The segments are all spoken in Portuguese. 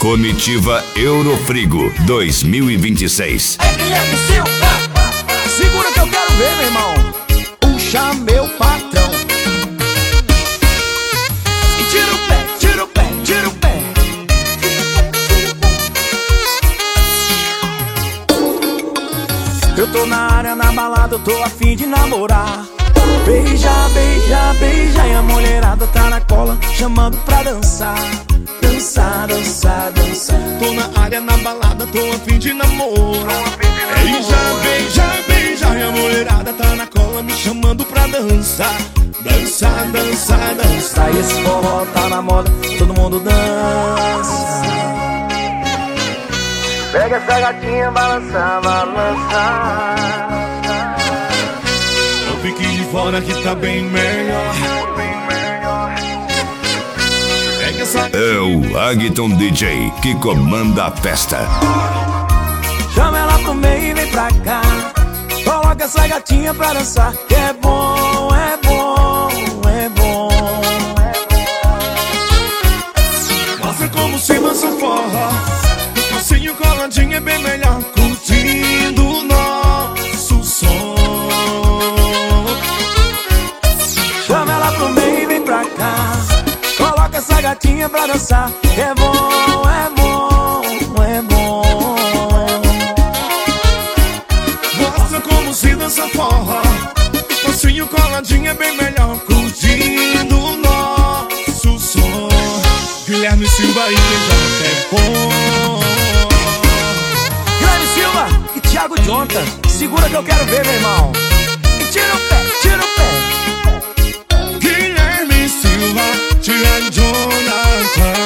Comitiva Eurofrigo 2026. Guilherme Silva, segura que eu quero ver, meu irmão. Puxa meu patrão. E tira o pé, tira o pé, tira o pé. Eu tô na área, na balada, eu tô a fim de namorar. Beija, beija, beija, e a mulherada tá na cola, chamando pra dançar. Dançar, dançar, dançar. Tô na área, na balada, tô a fim de namorar. Beija, beija, beija, e a mulherada tá na cola, me chamando pra dançar. Dançar, dançar, dançar. E esse forró tá na moda, todo mundo dança. Pega essa gatinha, balança, balança. Não fique de fora que tá bem melhor. Pega essa... É o Agton DJ que comanda a festa. Chama ela pro meio e vem pra cá. Coloca essa gatinha pra dançar. Que é bom, é bom, é bom. Mostra como se dança forró. O passinho coladinho é bem melhor. Curtindo o nosso som. Chama ela pro meio e vem pra cá. Coloca essa gatinha pra dançar. É bom, é bom, é bom. Mostra como se dança forró. O passinho coladinho é bem melhor. Curtindo o nosso som. Guilherme Silva e Beija é bom. Guilherme Silva e Thiago Jonathan, segura que eu quero ver, meu irmão. E tira o pé, tira o pé. Guilherme Silva, Thiago Jonathan.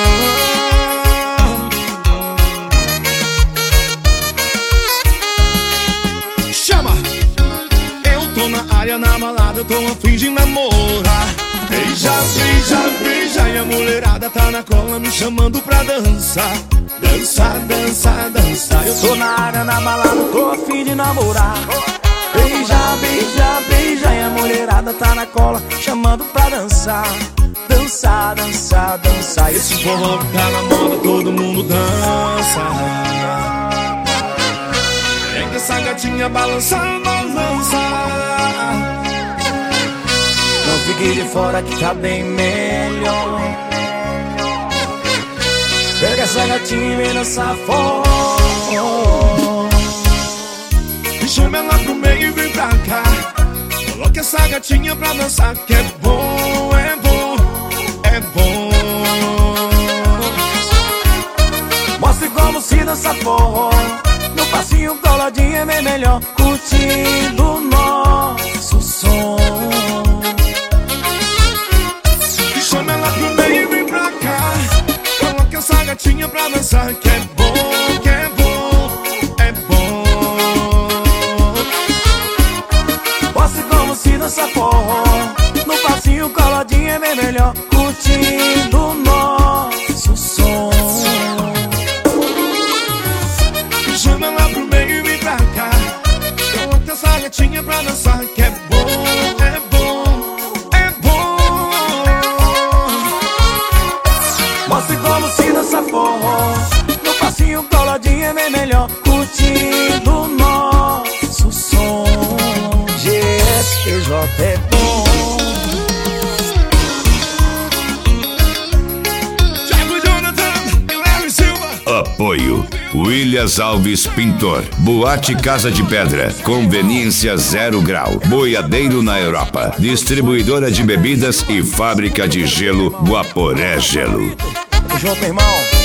Chama! Eu tô na área, na balada, eu tô a fim de namorar. Beija, beija, beija, e a mulherada tá na cola, me chamando pra dançar. Dançar, dançar, dançar. Eu tô na área, na balada, eu tô a fim de namorar. Beija, beija, beija, e a mulherada tá na cola, chamando pra dançar. Dançar, dançar, dançar. Esse forró tá na moda, todo mundo dança. Pega essa gatinha, balança, balança. Não fique de fora que tá bem melhor. Pega essa gatinha e vem dançar forró. E chama ela pro meio e vem pra cá. Coloca essa gatinha pra dançar. Que é bom, é bom, é bom. Mostre como se dança forró. No passinho coladinho é bem melhor. Curtindo o nosso som. Chama ela pro meio e vem pra cá. Coloca essa gatinha pra dançar. Que é bom, que é bom, é bom. Mostre como se dança forró. No passinho coladinho é bem melhor. Curtindo o nosso som. Chama ela pro meio e vem pra cá. Coloca essa gatinha pra dançar. Que é bom, é bom, é bom. Mostre como se dança forró. No passinho coladinho é bem melhor. Curtindo o nosso som. GSPJ é bom. Thiago Jonathan, Guilherme Silva. Apoio Williams Alves Pintor, Boate Casa de Pedra, Conveniência 0 Grau, Boiadeiro na Europa, Distribuidora de bebidas e fábrica de gelo Guaporé Gelo. Tamo junto, meu irmão.